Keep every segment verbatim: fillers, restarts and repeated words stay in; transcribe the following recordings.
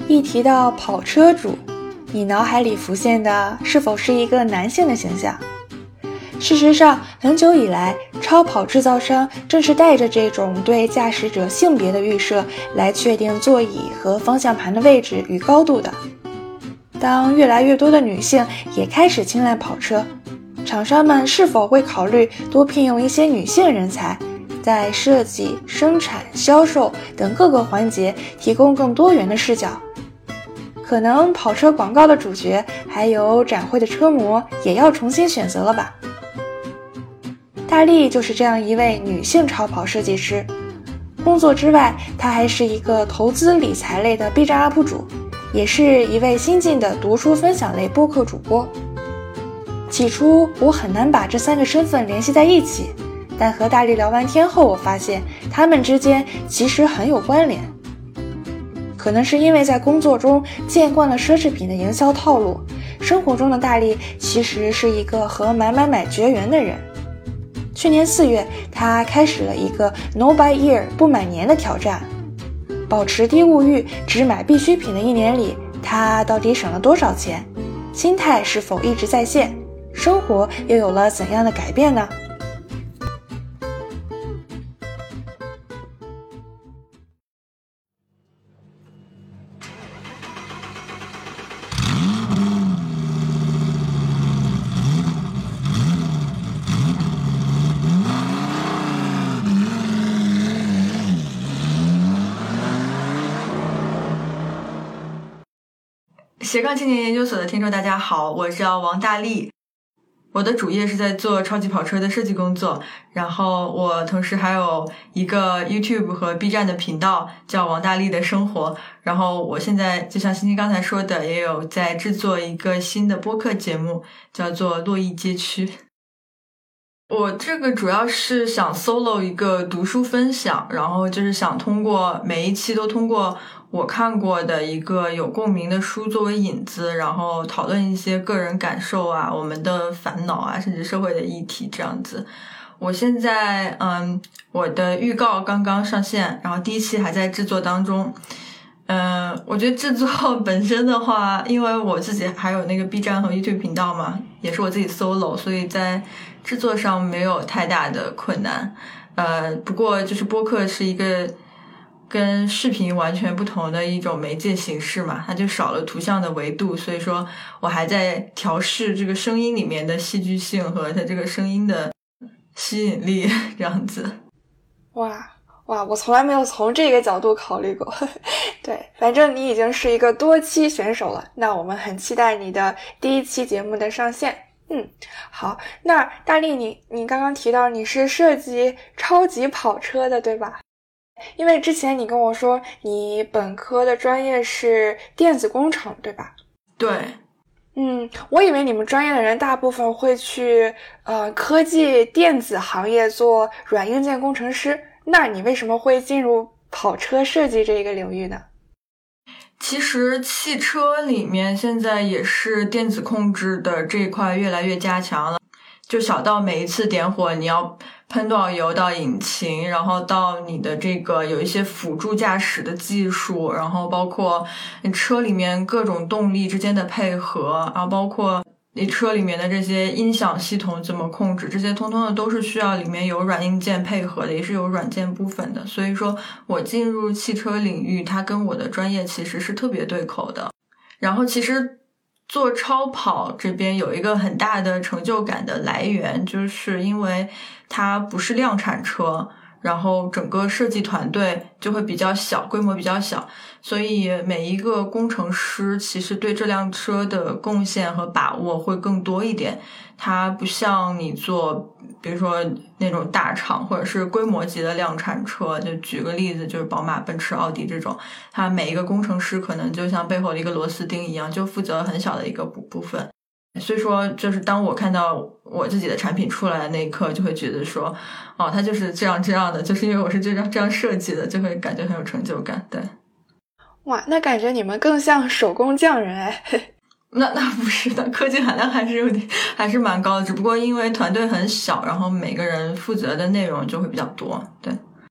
一提到跑车主，你脑海里浮现的是否是一个男性的形象？事实上，很久以来，超跑制造商正是带着这种对驾驶者性别的预设来确定座椅和方向盘的位置与高度的。当越来越多的女性也开始青睐跑车，厂商们是否会考虑多聘用一些女性人才，在设计、生产、销售等各个环节提供更多元的视角？可能跑车广告的主角还有展会的车模也要重新选择了吧。大力就是这样一位女性超跑设计师，工作之外，她还是一个投资理财类的 B 站 U P 主，也是一位新晋的读书分享类播客主播。起初我很难把这三个身份联系在一起，但和大力聊完天后，我发现他们之间其实很有关联。可能是因为在工作中见惯了奢侈品的营销套路，生活中的大力其实是一个和买买买绝缘的人。去年四月，他开始了一个 No Buy Year 不买年的挑战，保持低物欲，只买必需品的一年里，他到底省了多少钱？心态是否一直在线？生活又有了怎样的改变呢？ 斜杠青年研究所的听众大家好，我叫王大力，我的主业是在做超级跑车的设计工作，然后我同时还有一个 YouTube 和 B 站的频道叫王大力的生活，然后我现在就像欣欣刚才说的，也有在制作一个新的播客节目叫做洛邑街区。我这个主要是想 solo 一个读书分享，然后就是想通过每一期都通过我看过的一个有共鸣的书作为引子，然后讨论一些个人感受啊，我们的烦恼啊，甚至社会的议题这样子。我现在嗯，我的预告刚刚上线，然后第一期还在制作当中。嗯，我觉得制作本身的话，因为我自己还有那个 B 站和 YouTube 频道嘛，也是我自己 solo， 所以在制作上没有太大的困难。呃，不过就是播客是一个跟视频完全不同的一种媒介形式嘛，它就少了图像的维度，所以说我还在调试这个声音里面的戏剧性和它这个声音的吸引力这样子。 哇哇，我从来没有从这个角度考虑过。对，反正你已经是一个多期选手了，那我们很期待你的第一期节目的上线。嗯，好，那大力你你刚刚提到你是设计超级跑车的，对吧？因为之前你跟我说你本科的专业是电子工程，对吧？ 对。 嗯，我以为你们专业的人大部分会去呃科技电子行业做软硬件工程师，那你为什么会进入跑车设计这个领域呢？ 其实汽车里面现在也是电子控制的这一块越来越加强了，就小到每一次点火你要喷多少油到引擎，然后到你的这个有一些辅助驾驶的技术，然后包括你车里面各种动力之间的配合，然后包括你车里面的这些音响系统怎么控制，这些通通的都是需要里面有软硬件配合的，也是有软件部分的。所以说我进入汽车领域，它跟我的专业其实是特别对口的。然后其实做超跑这边有一个很大的成就感的来源，就是因为它不是量产车，然后整个设计团队就会比较小，规模比较小，所以每一个工程师其实对这辆车的贡献和把握会更多一点。它不像你做比如说那种大厂或者是规模级的量产车，就举个例子，就是宝马、奔驰、奥迪这种，它每一个工程师可能就像背后的一个螺丝钉一样，就负责很小的一个部分。所以说就是当我看到我自己的产品出来的那一刻，就会觉得说哦，它就是这样这样的，就是因为我是这样这样设计的，就会感觉很有成就感。对， 哇，那感觉你们更像手工匠人哎。 那那不是的，科技含量还是有点还是蛮高的，只不过因为团队很小，然后每个人负责的内容就会比较多。对，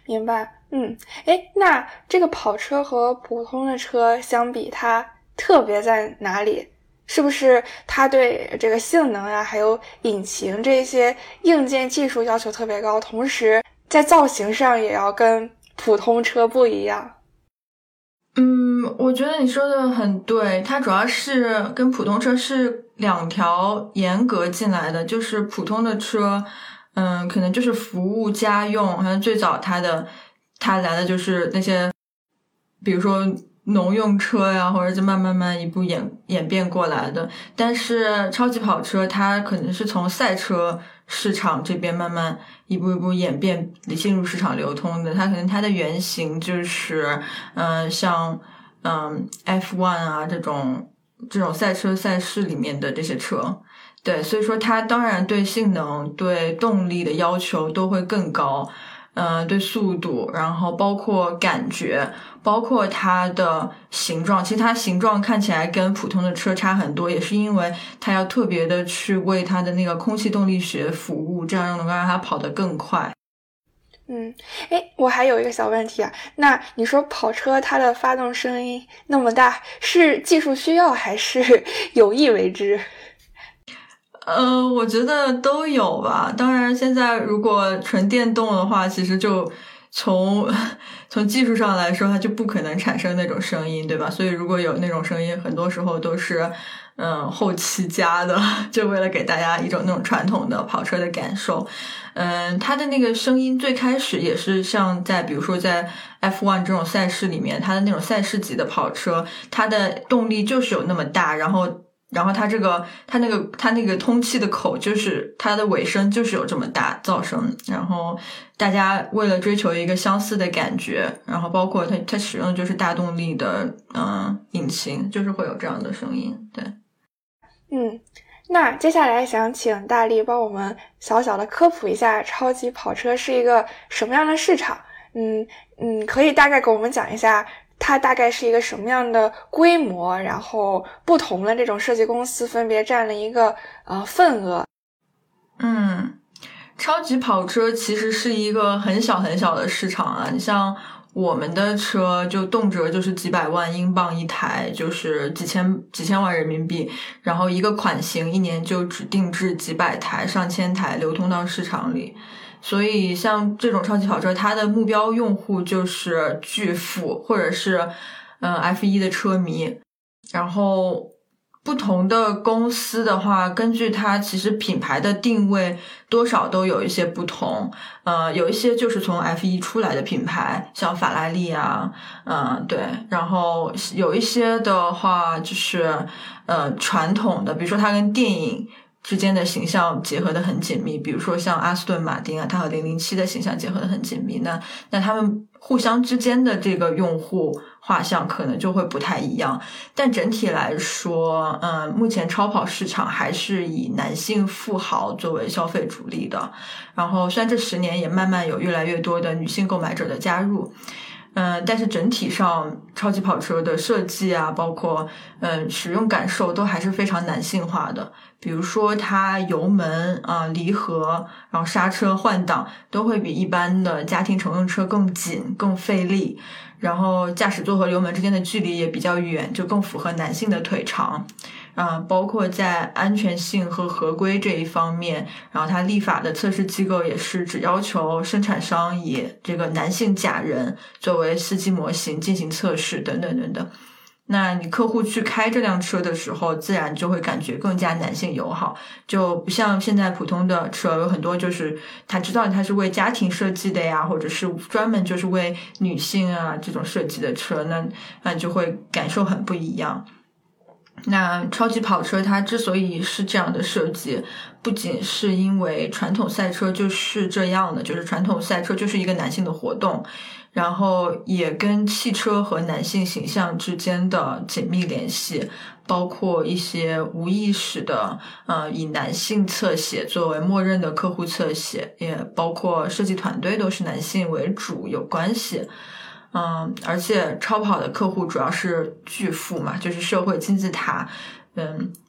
明白。嗯，诶，那这个跑车和普通的车相比，它特别在哪里？是不是它对这个性能啊，还有引擎这些硬件技术要求特别高，同时在造型上也要跟普通车不一样？ 嗯，我觉得你说的很对，它主要是跟普通车是两条严格进来的，就是普通的车，嗯，可能就是服务家用，好像最早它的它来的就是那些，比如说农用车呀，或者就慢慢慢一步演演变过来的。但是超级跑车它可能是从赛车市场这边慢慢一步一步演变进入市场流通的，它可能它的原型就是嗯、呃、像嗯 F 一 啊这种这种赛车赛事里面的这些车。对，所以说它当然对性能对动力的要求都会更高，呃对速度，然后包括感觉，包括它的形状，其实它形状看起来跟普通的车差很多，也是因为它要特别的去为它的那个空气动力学服务，这样能够让它跑得更快。 嗯，诶，我还有一个小问题啊，那你说跑车它的发动声音那么大，是技术需要还是有意为之？ 呃，我觉得都有吧。当然，现在如果纯电动的话，其实就从从技术上来说，它就不可能产生那种声音，对吧？所以如果有那种声音，很多时候都是嗯后期加的，就为了给大家一种那种传统的跑车的感受。嗯，它的那个声音最开始也是像在比如说在 F 一 这种赛事里面，它的那种赛事级的跑车，它的动力就是有那么大，然后。然后它这个，它那个，它那个通气的口，就是它的尾声就是有这么大噪声。然后大家为了追求一个相似的感觉，然后包括它它使用的就是大动力的嗯、呃、引擎，就是会有这样的声音。对， 嗯，那接下来想请大力帮我们小小的科普一下，超级跑车是一个什么样的市场？嗯嗯，可以大概给我们讲一下。它大概是一个什么样的规模，然后不同的这种设计公司分别占了一个呃份额。 嗯，超级跑车其实是一个很小很小的市场啊，你像我们的车就动辄就是几百万英镑一台，就是几千几千万人民币，然后一个款型一年就只定制几百台上千台流通到市场里。所以像这种超级跑车，它的目标用户就是巨富或者是嗯 F 一 的车迷。然后不同的公司的话，根据它其实品牌的定位多少都有一些不同。呃有一些就是从 F 一 出来的品牌，像法拉利啊，嗯对，然后有一些的话就是呃传统的，比如说它跟电影之间的形象结合的很紧密，比如说像阿斯顿马丁啊，它和零零七的形象结合的很紧密，那那他们互相之间的这个用户画像可能就会不太一样。但整体来说，嗯，目前超跑市场还是以男性富豪作为消费主力的。然后虽然这十年也慢慢有越来越多的女性购买者的加入，嗯，但是整体上超级跑车的设计啊，包括嗯使用感受都还是非常男性化的。比如说它油门啊、呃、离合，然后刹车换挡都会比一般的家庭乘用车更紧更费力，然后驾驶座和油门之间的距离也比较远，就更符合男性的腿长。啊、呃，包括在安全性和合规这一方面，然后它立法的测试机构也是只要求生产商以这个男性假人作为司机模型进行测试等等等等。那你客户去开这辆车的时候，自然就会感觉更加男性友好，就不像现在普通的车有很多就是他知道它是为家庭设计的呀，或者是专门就是为女性啊这种设计的车，那那就会感受很不一样。那超级跑车它之所以是这样的设计，不仅是因为传统赛车就是这样的，就是传统赛车就是一个男性的活动，然后也跟汽车和男性形象之间的紧密联系，包括一些无意识的呃以男性侧写作为默认的客户侧写，也包括设计团队都是男性为主有关系。嗯，而且超跑的客户主要是巨富嘛，就是社会金字塔。嗯，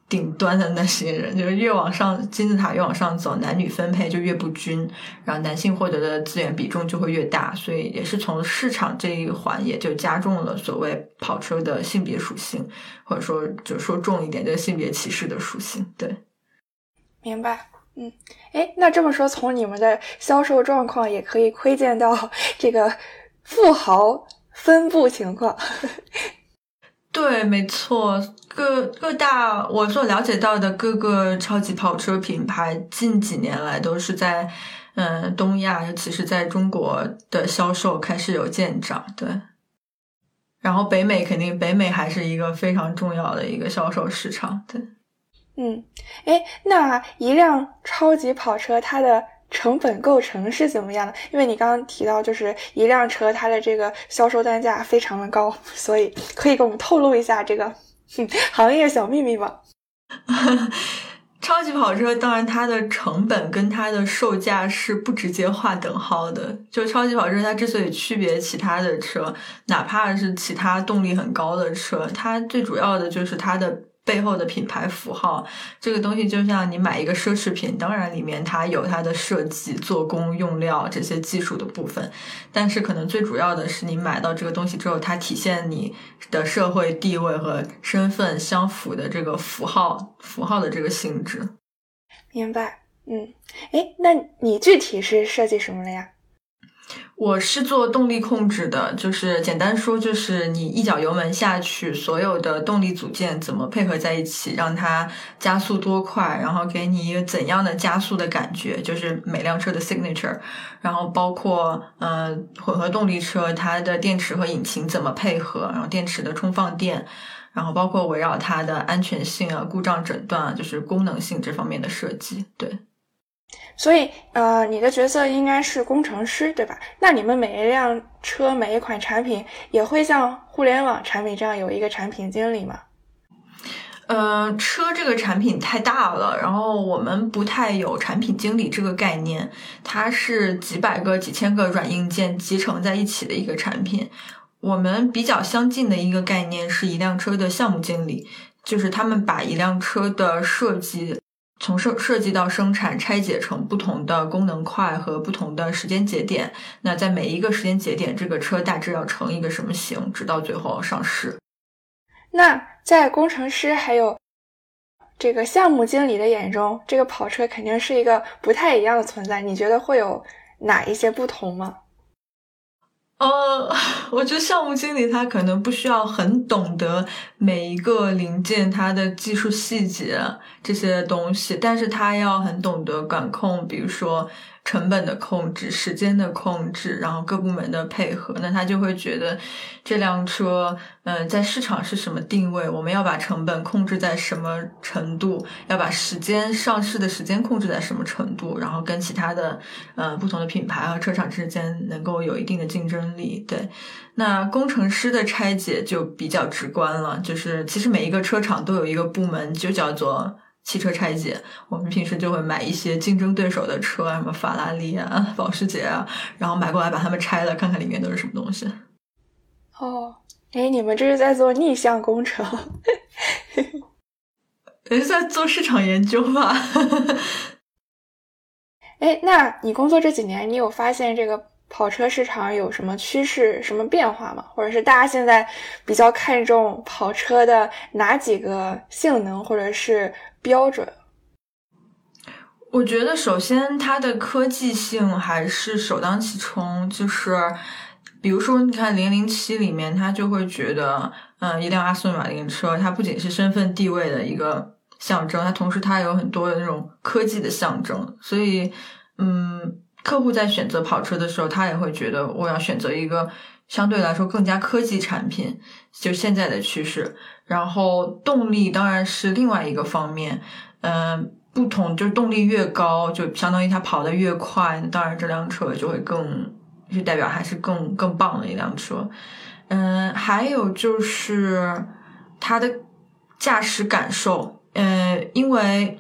顶端的那些人，就是越往上金字塔越往上走，男女分配就越不均，然后男性获得的资源比重就会越大，所以也是从市场这一环也就加重了所谓跑车的性别属性，或者说就说重一点就是性别歧视的属性。对， 明白。嗯，哎，那这么说，从你们的销售状况也可以窥见到这个富豪分布情况。 对，没错，各各大我所了解到的各个超级跑车品牌近几年来都是在嗯东亚，尤其是在中国的销售开始有见长。对，然后北美肯定北美还是一个非常重要的一个销售市场。对， 嗯，哎，那一辆超级跑车它的成本构成是怎么样的？因为你刚刚提到就是一辆车它的这个销售单价非常的高，所以可以给我们透露一下这个哼行业小秘密吗？ 超级跑车当然它的成本跟它的售价是不直接划等号的，就超级跑车它之所以区别其他的车，哪怕是其他动力很高的车，它最主要的就是它的背后的品牌符号，这个东西就像你买一个奢侈品，当然里面它有它的设计、做工、用料这些技术的部分，但是可能最主要的是你买到这个东西之后，它体现你的社会地位和身份相符的这个符号符号的这个性质。 明白。嗯，诶，那你具体是设计什么的呀？ 我是做动力控制的，就是简单说就是你一脚油门下去，所有的动力组件怎么配合在一起，让它加速多快，然后给你一个怎样的加速的感觉，就是每辆车的 signature。然后包括呃混合动力车它的电池和引擎怎么配合，然后电池的充放电，然后包括围绕它的安全性啊、故障诊断啊，就是功能性这方面的设计。对。 所以呃，你的角色应该是工程师，对吧？那你们每一辆车每一款产品也会像互联网产品这样有一个产品经理吗？ 呃，车这个产品太大了，然后我们不太有产品经理这个概念，它是几百个几千个软硬件集成在一起的一个产品。我们比较相近的一个概念是一辆车的项目经理，就是他们把一辆车的设计从设设计到生产拆解成不同的功能块和不同的时间节点，那在每一个时间节点这个车大致要成一个什么型，直到最后上市。 那在工程师还有这个项目经理的眼中，这个跑车肯定是一个不太一样的存在，你觉得会有哪一些不同吗？ 呃，我觉得项目经理他可能不需要很懂得每一个零件它的技术细节这些东西，但是他要很懂得管控，比如说成本的控制、时间的控制，然后各部门的配合，那他就会觉得这辆车嗯、呃，在市场是什么定位，我们要把成本控制在什么程度，要把时间上市的时间控制在什么程度，然后跟其他的呃不同的品牌和车厂之间能够有一定的竞争力。对，那工程师的拆解就比较直观了，就是其实每一个车厂都有一个部门就叫做汽车拆解，我们平时就会买一些竞争对手的车，什么法拉利啊、保时捷啊，然后买过来把它们拆了，看看里面都是什么东西。 哦，诶，你们这是在做逆向工程？ 也是在做市场研究吧。 诶，那你工作这几年，你有发现这个跑车市场有什么趋势、什么变化吗？或者是大家现在比较看重跑车的哪几个性能或者是标准？ 我觉得首先它的科技性还是首当其冲，就是比如说你看零零七里面，他就会觉得嗯，一辆阿斯顿马丁车它不仅是身份地位的一个象征，它同时它有很多的那种科技的象征，所以嗯，客户在选择跑车的时候，他也会觉得我要选择一个相对来说更加科技产品，就现在的趋势。然后动力当然是另外一个方面，嗯，不同就是动力越高，就相当于它跑得越快，当然这辆车就会更就代表还是更更棒的一辆车。嗯，还有就是它的驾驶感受，呃，因为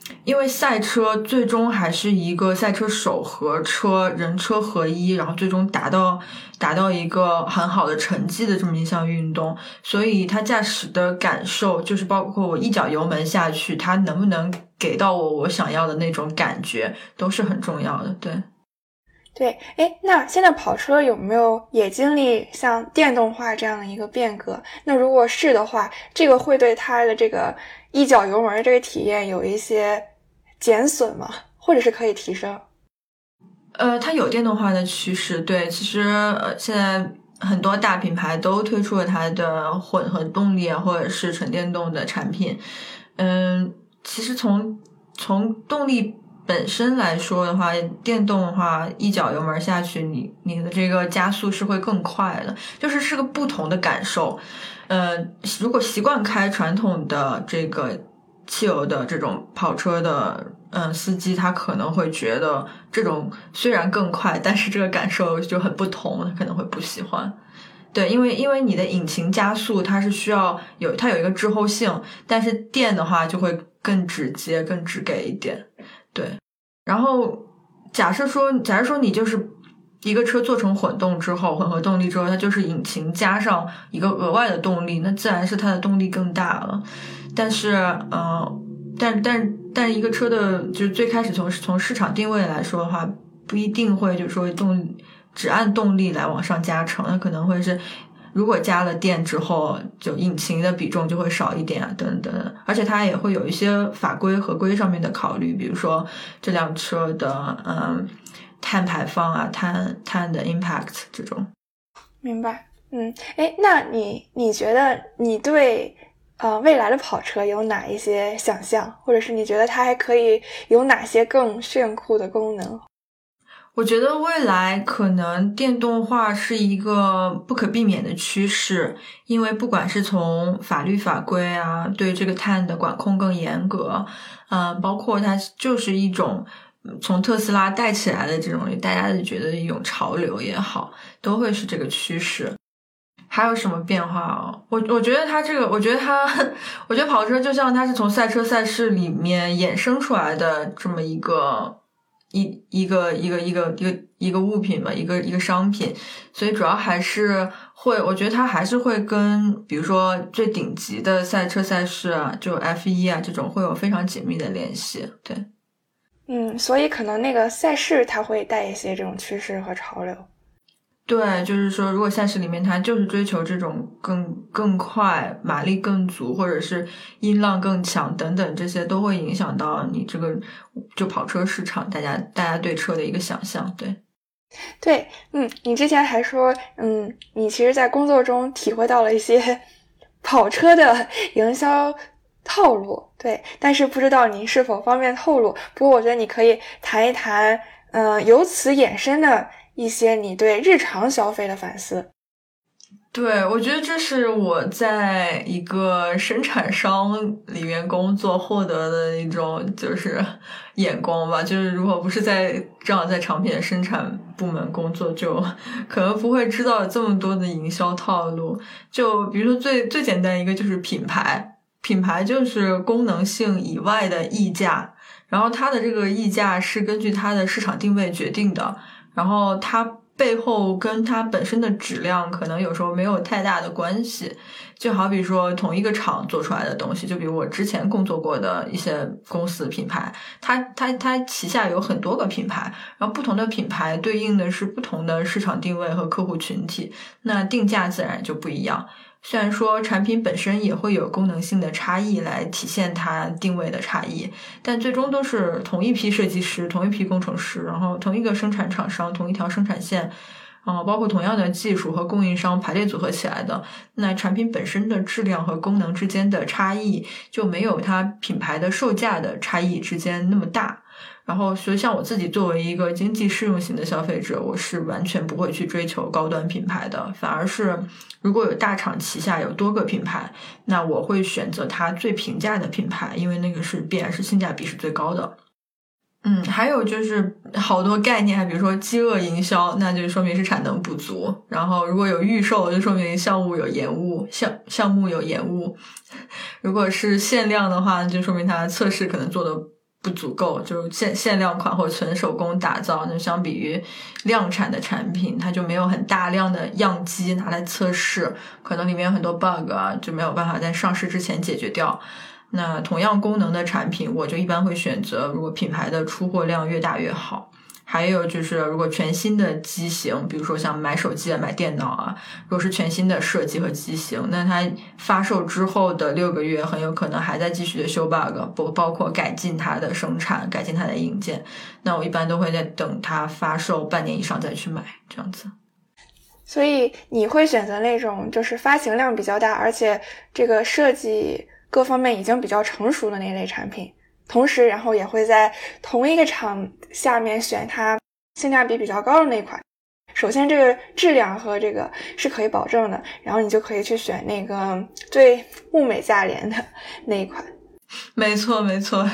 因为赛车最终还是一个赛车手和车人车合一，然后最终达到达到一个很好的成绩的这么一项运动，所以它驾驶的感受就是包括我一脚油门下去，它能不能给到我我想要的那种感觉都是很重要的。对对，诶，那现在跑车有没有也经历像电动化这样的一个变革？那如果是的话，这个会对它的这个一脚油门的这个体验有一些减损吗？或者是可以提升？ 呃，它有电动化的趋势，对，其实呃现在很多大品牌都推出了它的混合动力啊，或者是纯电动的产品。嗯，其实从从动力本身来说的话，电动的话一脚油门下去，你你的这个加速是会更快的，就是是个不同的感受。呃，如果习惯开传统的这个汽油的这种跑车的嗯司机，他可能会觉得这种虽然更快，但是这个感受就很不同，他可能会不喜欢。对，因为因为你的引擎加速它是需要有它有一个滞后性，但是电的话就会更直接更直给一点。对，然后假设说假设说你就是一个车做成混动之后，混合动力之后，它就是引擎加上一个额外的动力，那自然是它的动力更大了。但是呃但但但一个车的就是最开始从从市场定位来说的话，不一定会就是说动只按动力来往上加成，那可能会是如果加了电之后，就引擎的比重就会少一点啊，等等。而且它也会有一些法规合规上面的考虑，比如说这辆车的嗯碳排放啊，碳碳的 impact 这种。 明白。嗯，诶，那你你觉得你对呃未来的跑车有哪一些想象，或者是你觉得它还可以有哪些更炫酷的功能？ 我觉得未来可能电动化是一个不可避免的趋势，因为不管是从法律法规啊，对这个碳的管控更严格，嗯，包括它就是一种从特斯拉带起来的这种大家觉得一种潮流也好，都会是这个趋势。还有什么变化啊？我我觉得它这个，我觉得它，我觉得跑车就像它是从赛车赛事里面衍生出来的这么一个。一一个一个一个一个一个物品吧，一个一个商品，所以主要还是会，我觉得它还是会跟比如说最顶级的赛车赛事啊，就 F 一 啊这种会有非常紧密的联系。对， 嗯，所以可能那个赛事它会带一些这种趋势和潮流。 对，就是说如果赛事里面它就是追求这种更更快、马力更足，或者是音浪更强等等，这些都会影响到你这个就跑车市场大家大家对车的一个想象。对对，嗯，你之前还说嗯你其实在工作中体会到了一些跑车的营销套路，对，但是不知道你是否方便透露。不过我觉得你可以谈一谈嗯、呃、由此衍生的一些你对日常消费的反思。 对，我觉得这是我在一个生产商里面工作获得的一种就是眼光吧，就是如果不是在正好在长品的生产部门工作，就可能不会知道有这么多的营销套路。就比如说最最简单一个就是品牌，品牌就是功能性以外的溢价，然后它的这个溢价是根据它的市场定位决定的，然后它背后跟它本身的质量可能有时候没有太大的关系。就好比说同一个厂做出来的东西，就比如我之前工作过的一些公司品牌，它它它旗下有很多个品牌，然后不同的品牌对应的是不同的市场定位和客户群体，那定价自然就不一样。虽然说产品本身也会有功能性的差异来体现它定位的差异，但最终都是同一批设计师、同一批工程师，然后同一个生产厂商、同一条生产线，呃，包括同样的技术和供应商排列组合起来的。那产品本身的质量和功能之间的差异就没有它品牌的售价的差异之间那么大。然后所以像我自己作为一个经济适用型的消费者，我是完全不会去追求高端品牌的，反而是如果有大厂旗下有多个品牌，那我会选择它最平价的品牌，因为那个是必然是性价比是最高的。嗯，还有就是好多概念，比如说饥饿营销，那就说明是产能不足，然后如果有预售，就说明项目有延误，项项目有延误，如果是限量的话，就说明它测试可能做的不足够，就是限限量款或者纯手工打造，就相比于量产的产品，它就没有很大量的样机拿来测试，可能里面有很多 bug 啊，就没有办法在上市之前解决掉。那同样功能的产品，我就一般会选择如果品牌的出货量越大越好。还有就是如果全新的机型，比如说像买手机啊买电脑啊，如果是全新的设计和机型，那它发售之后的六个月很有可能还在继续的修 bug， 不包括改进它的生产，改进它的硬件，那我一般都会在等它发售半年以上再去买，这样子。 所以你会选择那种就是发行量比较大，而且这个设计各方面已经比较成熟的那类产品，同时然后也会在同一个厂下面选它性价比比较高的那款。首先这个质量和这个是可以保证的，然后你就可以去选那个最物美价廉的那一款。 没错没错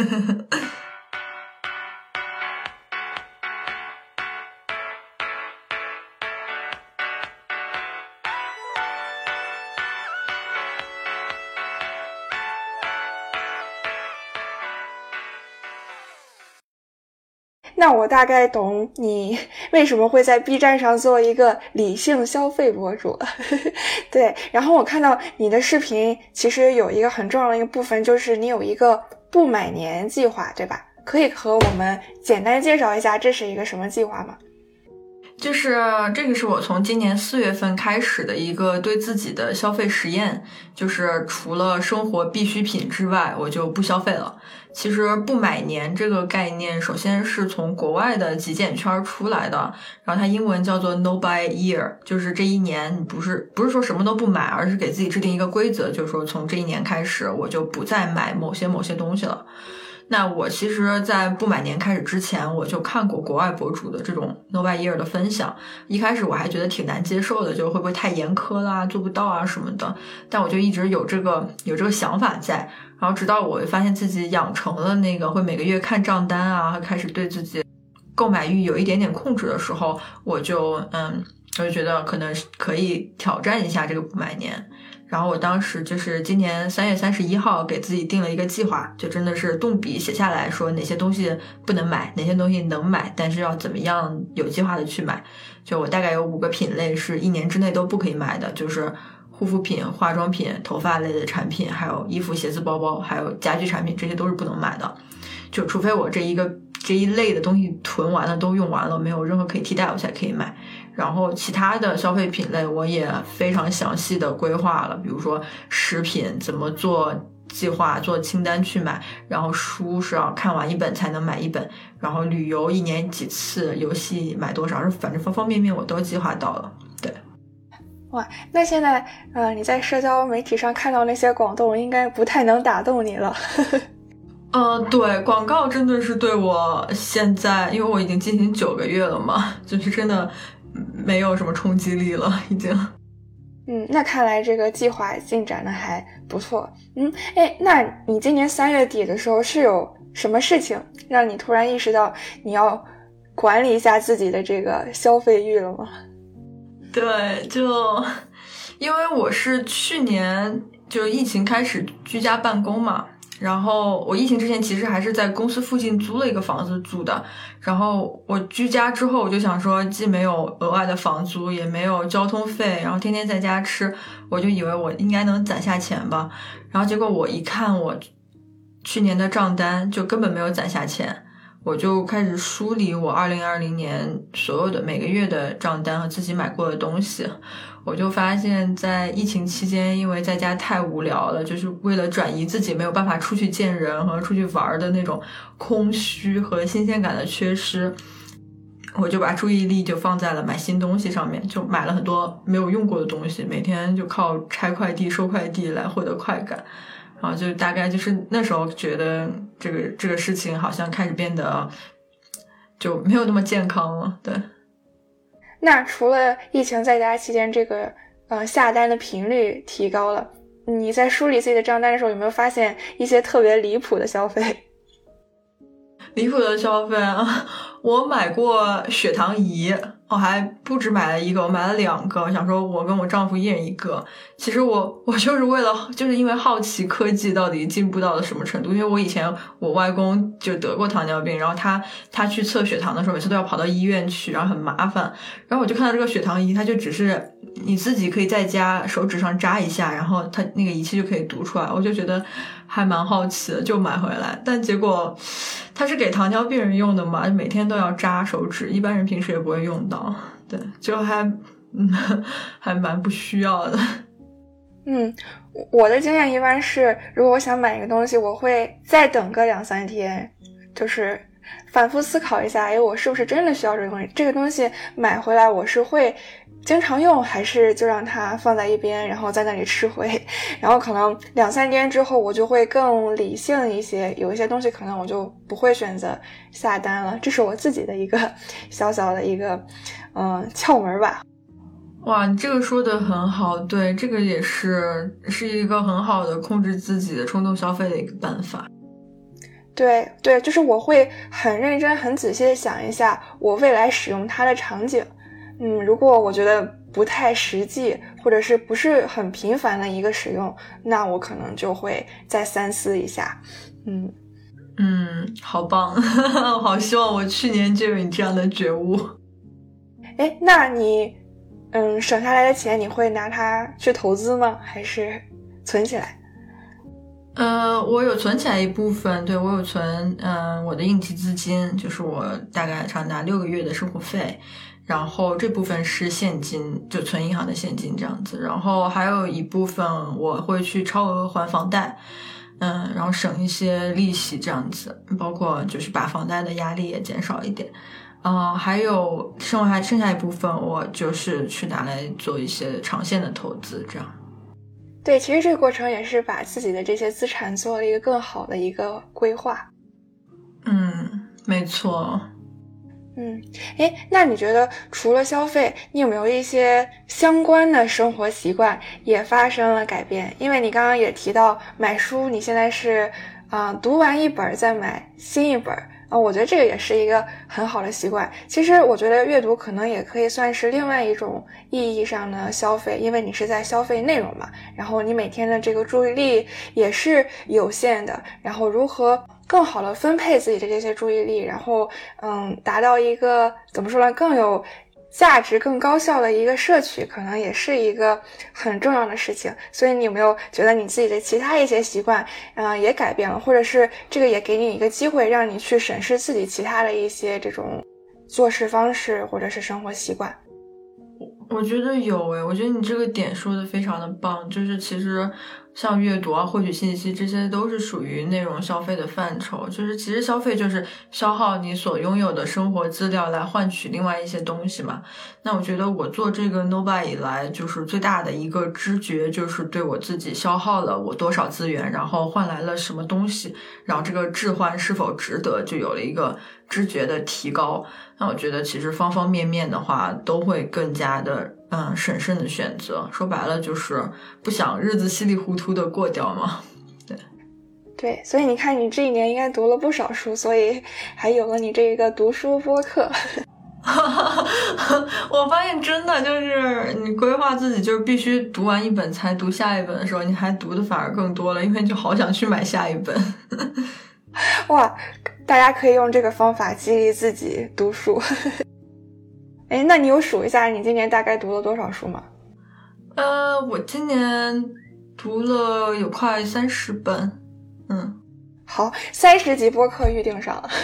那我大概懂你为什么会在 B 站上做一个理性消费博主了。对，然后我看到你的视频其实有一个很重要的一个部分，就是你有一个不买年计划，对吧？可以和我们简单介绍一下这是一个什么计划吗？ 就是这个是我从今年四月份开始的一个对自己的消费实验，就是除了生活必需品之外我就不消费了。其实不买年这个概念首先是从国外的极简圈出来的，然后它英文叫做 no buy year， 就是这一年你不是不是说什么都不买，而是给自己制定一个规则，就是说从这一年开始我就不再买某些某些东西了。那我其实在不买年开始之前我就看过国外博主的这种 no buy year 的分享，一开始我还觉得挺难接受的，就会不会太严苛啦，做不到啊什么的，但我就一直有这个有这个想法在，然后直到我发现自己养成了那个会每个月看账单啊，开始对自己购买欲有一点点控制的时候，我就嗯我就觉得可能可以挑战一下这个不买年。然后我当时就是今年三月三十一号给自己定了一个计划，就真的是动笔写下来说哪些东西不能买，哪些东西能买，但是要怎么样有计划的去买。就我大概有五个品类是一年之内都不可以买的，就是护肤品、化妆品、头发类的产品，还有衣服、鞋子、包包，还有家居产品，这些都是不能买的。就除非我这一个这一类的东西囤完了都用完了，没有任何可以替代，我才可以买。然后其他的消费品类我也非常详细的规划了，比如说食品怎么做计划做清单去买，然后书是要看完一本才能买一本，然后旅游一年几次，游戏买多少，反正方方面面我都计划到了。对， 哇，那现在呃你在社交媒体上看到那些广告应该不太能打动你了。 嗯，对，广告真的是对我现在，因为我已经进行九个月了嘛，就是真的没有什么冲击力了，已经。 嗯，那看来这个计划进展的还不错。嗯，哎，那你今年三月底的时候是有什么事情让你突然意识到你要管理一下自己的这个消费欲了吗？ 对，就因为我是去年就疫情开始居家办公嘛。然后我疫情之前其实还是在公司附近租了一个房子住的，然后我居家之后我就想说既没有额外的房租也没有交通费，然后天天在家吃，我就以为我应该能攒下钱吧，然后结果我一看我去年的账单就根本没有攒下钱，我就开始梳理我二零二零年所有的每个月的账单和自己买过的东西，我就发现在疫情期间因为在家太无聊了，就是为了转移自己没有办法出去见人和出去玩的那种空虚和新鲜感的缺失，我就把注意力就放在了买新东西上面，就买了很多没有用过的东西，每天就靠拆快递收快递来获得快感，然后就大概就是那时候觉得这个这个事情好像开始变得就没有那么健康了。对， 那除了疫情在家期间这个呃下单的频率提高了，你在梳理自己的账单的时候有没有发现一些特别离谱的消费？ 离谱的消费啊，我买过血糖仪， 我还不止买了一个，我买了两个，想说我跟我丈夫一人一个。其实我我就是为了就是因为好奇科技到底进步到了什么程度，因为我以前我外公就得过糖尿病，然后他他去测血糖的时候每次都要跑到医院去，然后很麻烦。然后我就看到这个血糖仪，它就只是你自己可以在家手指上扎一下，然后它那个仪器就可以读出来，我就觉得还蛮好奇的，就买回来。但结果它是给糖尿病人用的嘛，每天都要扎手指，一般人平时也不会用到，对，就还嗯还蛮不需要的。 嗯，我的经验一般是，如果我想买一个东西，我会再等个两三天，就是反复思考一下，哎，我是不是真的需要这个东西？这个东西买回来我是会经常用，还是就让它放在一边，然后在那里吃灰？然后可能两三天之后，我就会更理性一些，有一些东西可能我就不会选择下单了。这是我自己的一个小小的一个嗯窍门吧。 哇，你这个说的很好，对，这个也是是一个很好的控制自己的冲动消费的一个办法。 对对，就是我会很认真很仔细的想一下我未来使用它的场景。嗯，如果我觉得不太实际，或者是不是很频繁的一个使用，那我可能就会再三思一下。嗯嗯，好棒，我好希望我去年就有你这样的觉悟。 诶，那你嗯省下来的钱你会拿它去投资吗？还是存起来？ 呃，我有存起来一部分，对，我有存嗯、呃、我的应急资金，就是我大概长达六个月的生活费。然后这部分是现金，就存银行的现金这样子，然后还有一部分我会去超额还房贷，嗯，然后省一些利息这样子，包括就是把房贷的压力也减少一点，嗯、呃，还有剩下剩下一部分我就是去拿来做一些长线的投资这样。 对，其实这个过程也是把自己的这些资产做了一个更好的一个规划。 嗯，没错。 嗯，诶，那你觉得除了消费，你有没有一些相关的生活习惯也发生了改变？因为你刚刚也提到买书，你现在是啊、呃、读完一本再买新一本啊、呃，我觉得这个也是一个很好的习惯。其实我觉得阅读可能也可以算是另外一种意义上的消费，因为你是在消费内容嘛，然后你每天的这个注意力也是有限的，然后如何更好的分配自己的这些注意力，然后嗯，达到一个怎么说呢，更有价值、更高效的一个摄取，可能也是一个很重要的事情。所以你有没有觉得你自己的其他一些习惯，嗯、呃，也改变了，或者是这个也给你一个机会，让你去审视自己其他的一些这种做事方式或者是生活习惯？ 我觉得有诶，我觉得你这个点说的非常的棒，就是其实像阅读啊、获取信息，这些都是属于内容消费的范畴。就是其实消费就是消耗你所拥有的生活资料来换取另外一些东西嘛。那我觉得我做这个 Nova 以来，就是最大的一个知觉，就是对我自己消耗了我多少资源，然后换来了什么东西，然后这个置换是否值得，就有了一个知觉的提高。那我觉得其实方方面面的话都会更加的嗯审慎的选择，说白了就是不想日子稀里糊涂的过掉嘛。对对，所以你看你这一年应该读了不少书，所以还有了你这个读书播客。 我发现真的就是你规划自己就是必须读完一本才读下一本的时候，你还读的反而更多了，因为就好想去买下一本。 哇，大家可以用这个方法激励自己读书。哎，那你有数一下你今年大概读了多少书吗？ 呃，我今年读了有快三十本。嗯， 好，三十集播客预定上了。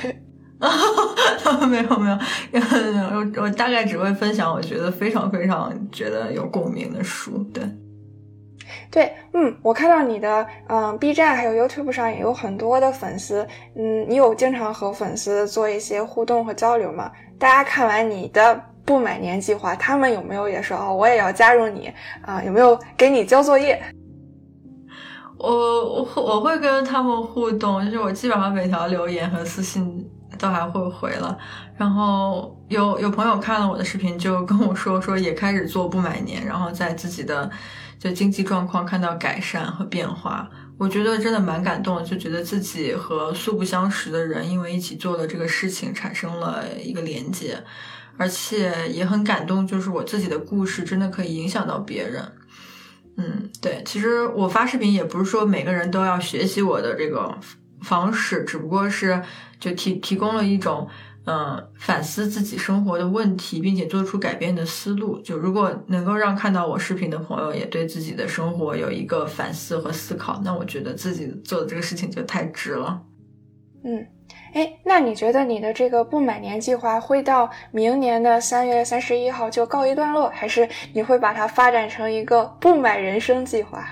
没有没有，我我大概只会分享我觉得非常非常觉得有共鸣的书。对对，嗯，我看到你的嗯 B 站还有 YouTube 上也有很多的粉丝，嗯，你有经常和粉丝做一些互动和交流吗？大家看完你的不买年计划，他们有没有也说哦，我也要加入你啊？有没有给你交作业？ 我我我会跟他们互动，就是我基本上每条留言和私信都还会回了。然后有有朋友看了我的视频就跟我说说也开始做不买年，然后在自己的就经济状况看到改善和变化，我觉得真的蛮感动的，就觉得自己和素不相识的人因为一起做了这个事情产生了一个连接。 而且也很感动，就是我自己的故事真的可以影响到别人。嗯，对，其实我发视频也不是说每个人都要学习我的这个方式，只不过是就提提供了一种嗯反思自己生活的问题并且做出改变的思路。就如果能够让看到我视频的朋友也对自己的生活有一个反思和思考，那我觉得自己做的这个事情就太值了。 嗯，哎，那你觉得你的这个不买年计划会到明年的三月三十一号就告一段落，还是你会把它发展成一个不买人生计划？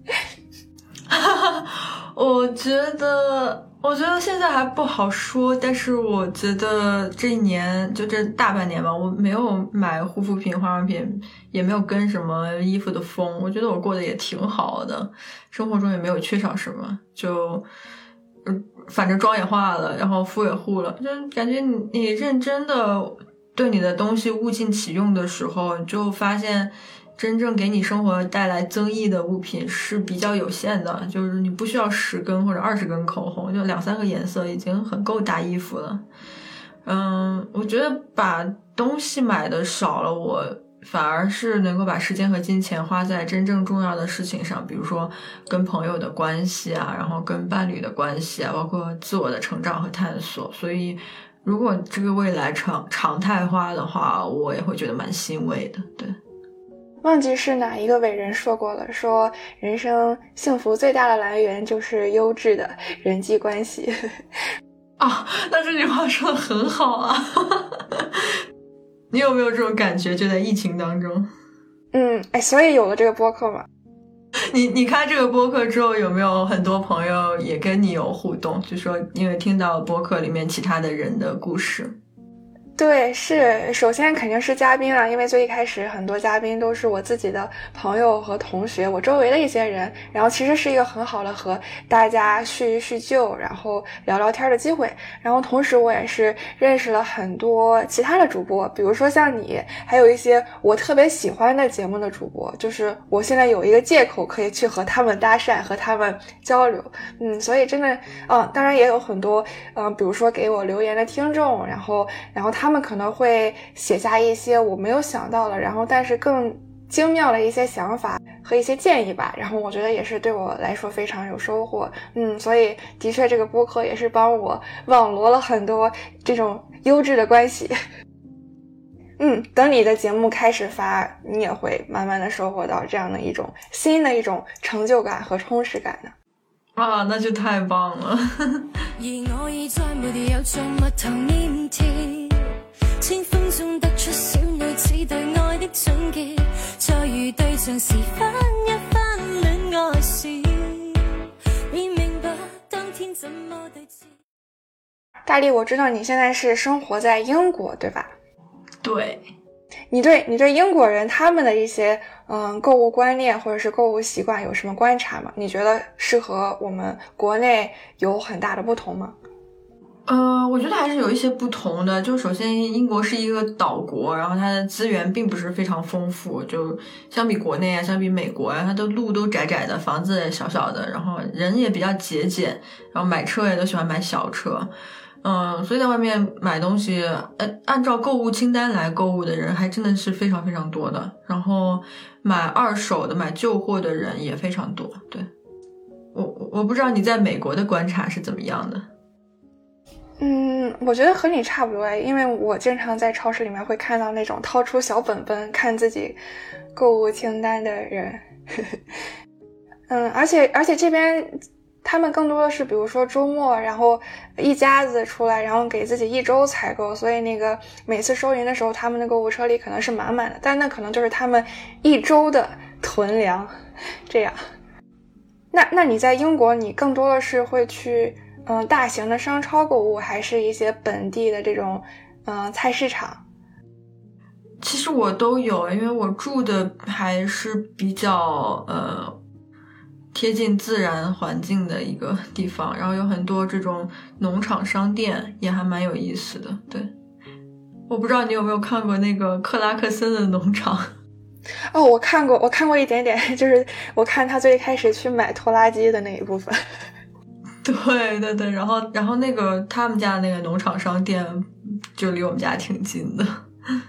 我觉得我觉得现在还不好说，但是我觉得这一年就这大半年吧，我没有买护肤品化妆品，也没有跟什么衣服的风，我觉得我过得也挺好的，生活中也没有缺少什么，就嗯，反正妆也化了，然后肤也护了，就感觉你你认真的对你的东西物尽其用的时候，你就发现真正给你生活带来增益的物品是比较有限的，就是你不需要十根或者二十根口红，就两三个颜色已经很够搭衣服了。嗯，我觉得把东西买的少了，我反而是能够把时间和金钱花在真正重要的事情上，比如说跟朋友的关系啊，然后跟伴侣的关系啊，包括自我的成长和探索。所以如果这个未来常常态化的话，我也会觉得蛮欣慰的。对， 忘记是哪一个伟人说过了，说人生幸福最大的来源就是优质的人际关系。 啊，那这句话说的很好啊。你有没有这种感觉，就在疫情当中？ 嗯，哎，所以有了这个播客嘛。 你你开这个播客之后，有没有很多朋友也跟你有互动，就说因为听到播客里面其他的人的故事？ 对，是，首先肯定是嘉宾了，因为最一开始很多嘉宾都是我自己的朋友和同学，我周围的一些人，然后其实是一个很好的和大家叙一叙旧，然后聊聊天的机会。然后同时我也是认识了很多其他的主播，比如说像你，还有一些我特别喜欢的节目的主播，就是我现在有一个借口可以去和他们搭讪，和他们交流。嗯，所以真的，嗯，当然也有很多，嗯，比如说给我留言的听众，然后，然后他们。他们可能会写下一些我没有想到的，然后但是更精妙的一些想法和一些建议吧，然后我觉得也是对我来说非常有收获。嗯，所以的确这个播客也是帮我网罗了很多这种优质的关系。嗯，等你的节目开始发，你也会慢慢的收获到这样的一种新的一种成就感和充實感的。 啊，那就太棒了。而我已再沒有像蜜糖黏貼，清風中得出小女子對愛的總結，再遇對象時翻一翻戀愛史，便明白當天怎麼對峙。大力，我知道你現在是生活在英國，對吧？對。你对你对英国人他们的一些嗯购物观念或者是购物习惯有什么观察吗？你觉得是和我们国内有很大的不同吗？呃，我觉得还是有一些不同的。就首先英国是一个岛国，然后它的资源并不是非常丰富，就相比国内啊，相比美国啊，它的路都窄窄的，房子也小小的，然后人也比较节俭，然后买车也都喜欢买小车。嗯，所以在外面买东西，呃，按照购物清单来购物的人还真的是非常非常多的。然后买二手的、买旧货的人也非常多。对，我我不知道你在美国的观察是怎么样的。嗯，我觉得和你差不多，因为我经常在超市里面会看到那种掏出小本本看自己购物清单的人。嗯，而且而且这边。他们更多的是比如说周末然后一家子出来然后给自己一周采购，所以那个每次收银的时候他们的购物车里可能是满满的，但那可能就是他们一周的囤粮这样。那那你在英国你更多的是会去嗯大型的商超购物，还是一些本地的这种嗯菜市场？其实我都有，因为我住的还是比较呃贴近自然环境的一个地方，然后有很多这种农场商店也还蛮有意思的。对，我不知道你有没有看过那个克拉克森的农场。哦，我看过，我看过一点点，就是我看他最开始去买拖拉机的那一部分。对对对，然后然后那个他们家的那个农场商店就离我们家挺近的。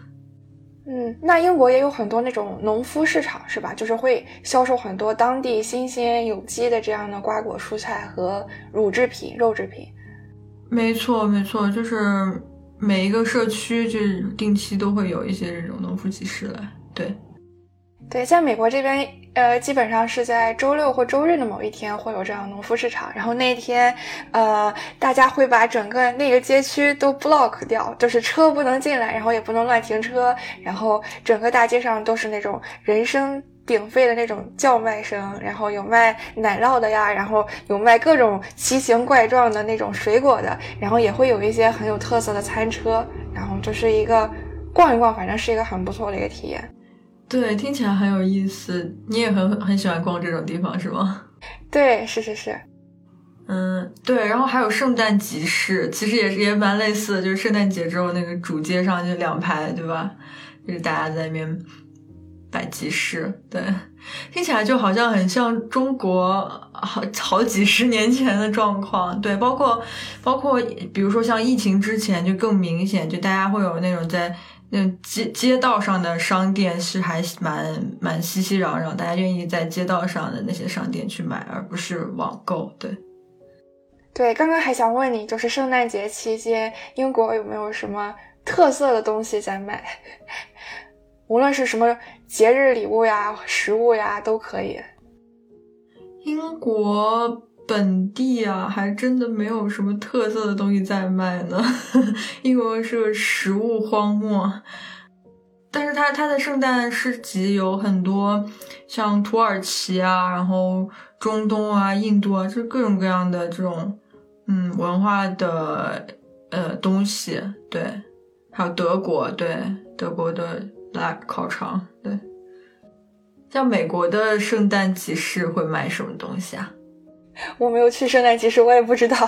嗯，那英国也有很多那种农夫市场是吧？就是会销售很多当地新鲜有机的这样的瓜果蔬菜和乳制品、肉制品。 没错没错，就是每一个社区就定期都会有一些这种农夫集市来。对对，在美国这边呃基本上是在周六或周日的某一天会有这样农夫市场，然后那天呃大家会把整个那个街区都 block 掉，就是车不能进来，然后也不能乱停车，然后整个大街上都是那种人声鼎沸的那种叫卖声，然后有卖奶酪的呀，然后有卖各种奇形怪状的那种水果的，然后也会有一些很有特色的餐车，然后就是一个逛一逛，反正是一个很不错的一个体验。 对，听起来很有意思。你也很很喜欢逛这种地方是吗？ 对，是是是。 嗯，对，然后还有圣诞集市，其实也是也蛮类似的，就是圣诞节之后那个主街上就两排，对吧？就是大家在那边摆集市，对，听起来就好像很像中国好好几十年前的状况。对，包括包括比如说像疫情之前就更明显，就大家会有那种在那种街街道上的商店是还蛮蛮熙熙攘攘，大家愿意在街道上的那些商店去买，而不是网购。对对，刚刚还想问你，就是圣诞节期间英国有没有什么特色的东西在卖？无论是什么节日礼物呀、食物呀都可以。 英国本地啊还真的没有什么特色的东西在卖呢。英国是个食物荒漠，但是它它的圣诞市集有很多像土耳其啊，然后中东啊、印度啊，就各种各样的这种嗯文化的呃东西。对，还有德国，对，德国的腊烤肠。对，像美国的圣诞集市会卖什么东西啊？ 我没有去圣诞集市，我也不知道。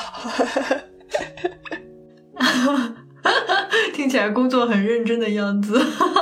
听起来工作很认真的样子。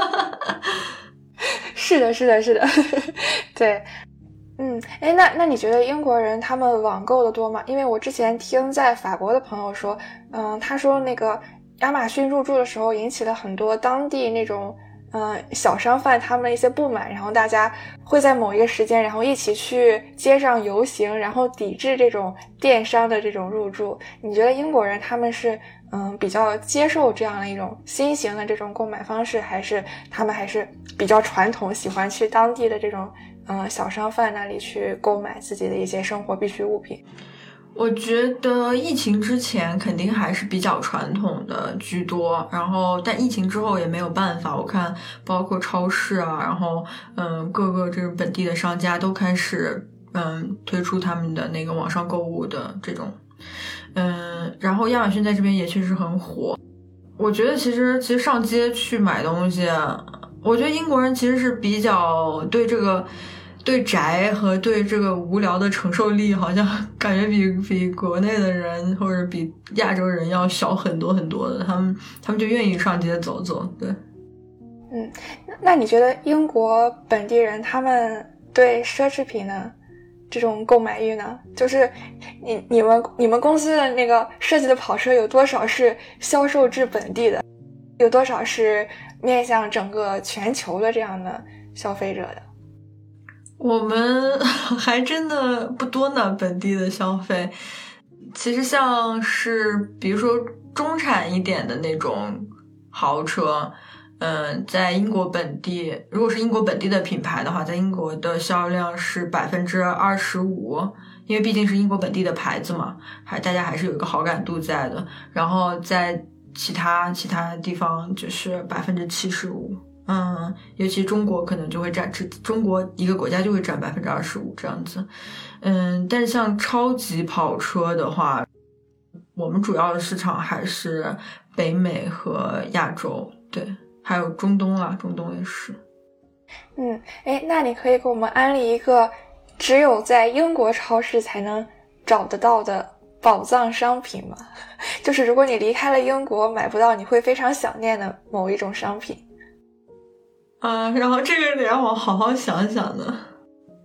是的是的是的。对，嗯，哎，那那你觉得英国人他们网购的多吗？因为我之前听在法国的朋友说，嗯，他说那个亚马逊入驻的时候引起了很多当地那种嗯，小商贩他们的一些不满，然后大家会在某一个时间，然后一起去街上游行，然后抵制这种电商的这种入驻。你觉得英国人他们是嗯比较接受这样的一种新型的这种购买方式，还是他们还是比较传统，喜欢去当地的这种嗯小商贩那里去购买自己的一些生活必需物品？ 我觉得疫情之前肯定还是比较传统的居多，然后但疫情之后也没有办法，我看包括超市啊，然后嗯各个这种本地的商家都开始嗯推出他们的那个网上购物的这种嗯，然后亚马逊在这边也确实很火。我觉得其实其实上街去买东西，我觉得英国人其实是比较对这个对宅和对这个无聊的承受力好像感觉比比国内的人或者比亚洲人要小很多很多的，他们他们就愿意上街走走。对， 嗯，那你觉得英国本地人他们对奢侈品呢这种购买欲呢？就是你你们你们公司的那个设计的跑车有多少是销售至本地的，有多少是面向整个全球的这样的消费者的？ 我们还真的不多呢，本地的消费。其实像是比如说中产一点的那种豪车，嗯，在英国本地，如果是英国本地的品牌的话，在英国的销量是百分之二十五，因为毕竟是英国本地的牌子嘛，还大家还是有一个好感度在的。然后在其他其他地方就是百分之七十五。嗯，尤其中国可能就会占，中国一个国家就会占百分之二十五这样子。嗯，但是像超级跑车的话，我们主要的市场还是北美和亚洲，对，还有中东啦，中东也是。 嗯，哎，那你可以给我们安利一个只有在英国超市才能找得到的宝藏商品吗？就是如果你离开了英国买不到，你会非常想念的某一种商品。 啊，然后这个得让我好好想想呢。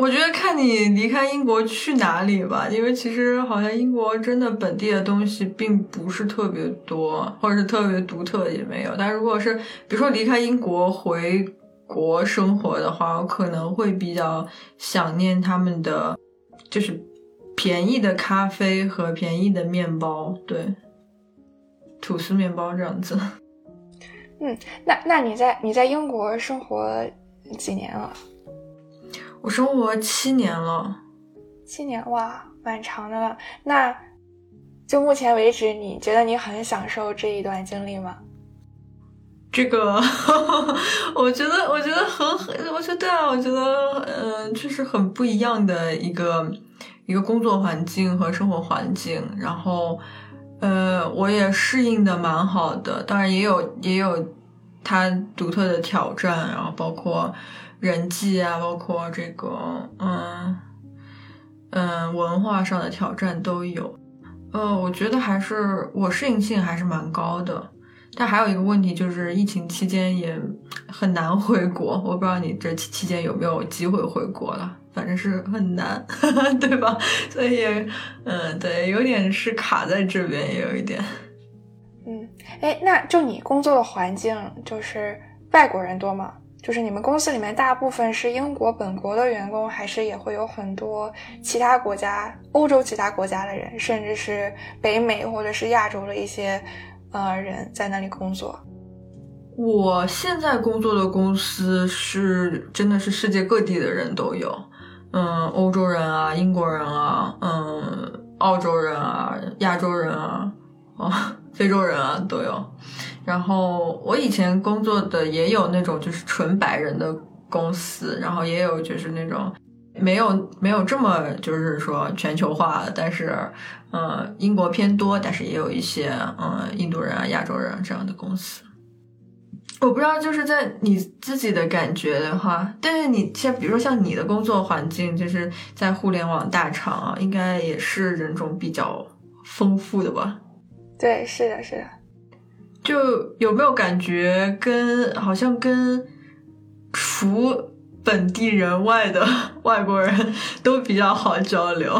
我觉得看你离开英国去哪里吧，因为其实好像英国真的本地的东西并不是特别多，或者是特别独特也没有。但如果是比如说离开英国回国生活的话，我可能会比较想念他们的就是便宜的咖啡和便宜的面包，对，吐司面包这样子。 嗯，那那你在你在英国生活几年了？ 我生活七年了。 七年，哇，蛮长的了。那就目前为止，你觉得你很享受这一段经历吗？ 这个我觉得我觉得很我觉得对啊，我觉得嗯、呃，这是很不一样的一个一个工作环境和生活环境，然后呃，我也适应的蛮好的，当然也有也有它独特的挑战，然后包括人际啊，包括这个嗯嗯文化上的挑战都有。呃，我觉得还是我适应性还是蛮高的，但还有一个问题就是疫情期间也很难回国，我不知道你这期期间有没有机会回国了，反正是很难，对吧？所以嗯，对，有点是卡在这边，也有一点。 嗯，哎，那就你工作的环境，就是外国人多吗？就是你们公司里面大部分是英国本国的员工，还是也会有很多其他国家、欧洲其他国家的人，甚至是北美或者是亚洲的一些呃人在那里工作？ 我现在工作的公司是真的是世界各地的人都有，嗯，欧洲人啊，英国人啊，嗯，澳洲人啊，亚洲人啊，哦，非洲人啊都有。然后我以前工作的也有那种就是纯白人的公司，然后也有就是那种没有没有这么就是说全球化，但是呃英国偏多，但是也有一些呃印度人啊、亚洲人啊这样的公司。我不知道就是在你自己的感觉的话，但是你像比如说像你的工作环境，就是在互联网大厂啊，应该也是人种比较丰富的吧？ 对，是的，是的。 就有没有感觉跟好像跟除本地人外的外国人都比较好交流？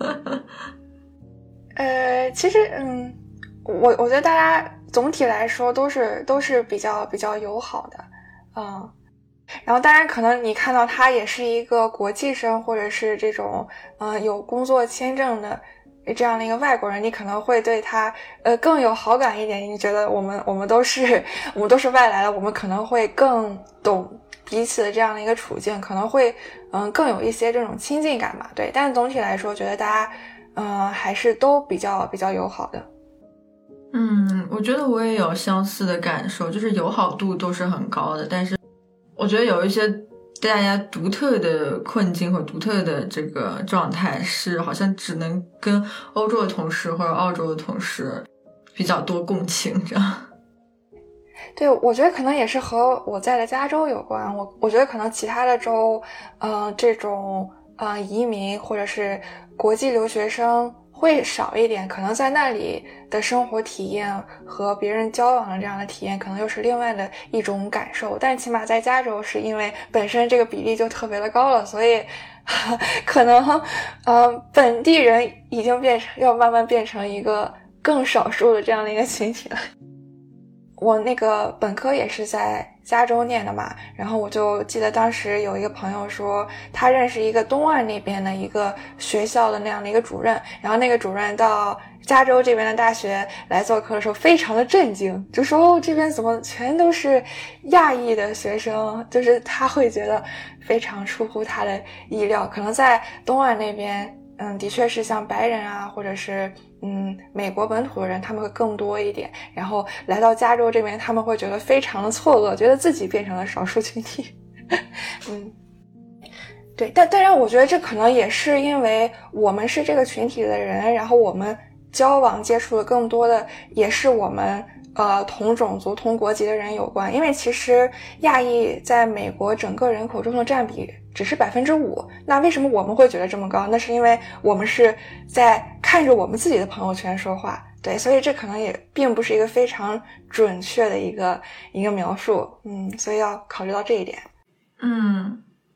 呃，其实嗯，我我觉得大家总体来说都是都是比较比较友好的，嗯。然后当然可能你看到他也是一个国际生，或者是这种嗯、呃、有工作签证的这样的一个外国人，你可能会对他呃更有好感一点。你觉得我们我们都是我们都是外来的，我们可能会更懂彼此的这样的一个处境，可能会嗯、呃、更有一些这种亲近感吧。对，但是总体来说，觉得大家嗯、呃、还是都比较比较友好的。 嗯，我觉得我也有相似的感受，就是友好度都是很高的，但是我觉得有一些大家独特的困境和独特的这个状态是好像只能跟欧洲的同事或者澳洲的同事比较多共情这样。 对，我觉得可能也是和我在的加州有关。我我觉得可能其他的州，呃，这种呃移民或者是国际留学生会少一点，可能在那里的生活体验和别人交往的这样的体验，可能又是另外的一种感受。但起码在加州，是因为本身这个比例就特别的高了，所以可能呃本地人已经变成要慢慢变成一个更少数的这样的一个群体了。我那个本科也是在加州念的嘛，然后我就记得当时有一个朋友说他认识一个东岸那边的一个学校的那样的一个主任，然后那个主任到加州这边的大学来做客的时候非常的震惊，就说哦，这边怎么全都是亚裔的学生，就是他会觉得非常出乎他的意料。可能在东岸那边嗯，的确是像白人啊，或者是嗯美国本土的人，他们会更多一点。然后来到加州这边，他们会觉得非常的错愕，觉得自己变成了少数群体。嗯，对，但当然，我觉得这可能也是因为我们是这个群体的人，然后我们交往接触的更多的也是我们呃同种族、同国籍的人有关。因为其实亚裔在美国整个人口中的占比只是百分之五，那为什么我们会觉得这么高？那是因为我们是在看着我们自己的朋友圈说话，对，所以这可能也并不是一个非常准确的一个一个描述，嗯，所以要考虑到这一点。 嗯，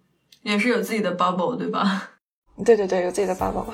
也是有自己的 bubble 對吧？ 对对对，有自己的 bubble。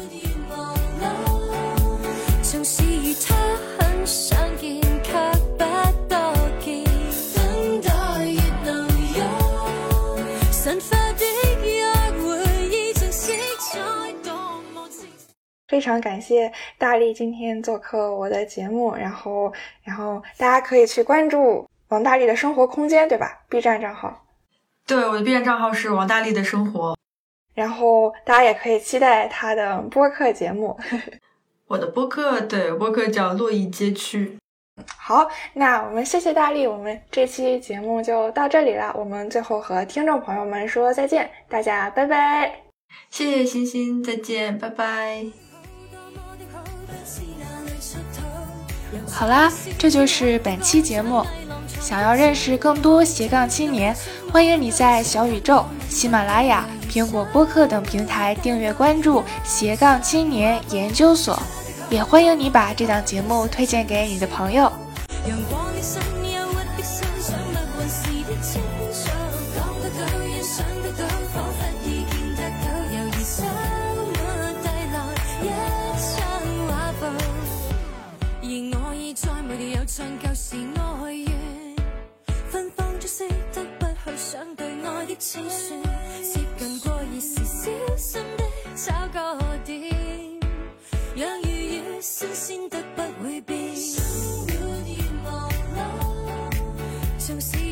非常感谢大力今天做客我的节目，然后然后大家可以去关注王大力的生活空间，对吧？ B 站账号。 对，我的 B 站账号是王大力的生活。 然后大家也可以期待他的播客节目。 我的播客，对，播客叫洛邑街区。 好，那我们谢谢大力，我们这期节目就到这里了。我们最后和听众朋友们说再见，大家拜拜。 谢谢星星，再见，拜拜。 好啦，这就是本期节目。想要认识更多斜杠青年，欢迎你在小宇宙、喜马拉雅、苹果播客等平台订阅关注斜杠青年研究所，也欢迎你把这档节目推荐给你的朋友。唱舊時愛怨，芬芳中識得不去想對愛的似算，接近過已是小心的找個點，讓愉悅新鮮得不會變。生活願望咯，縱使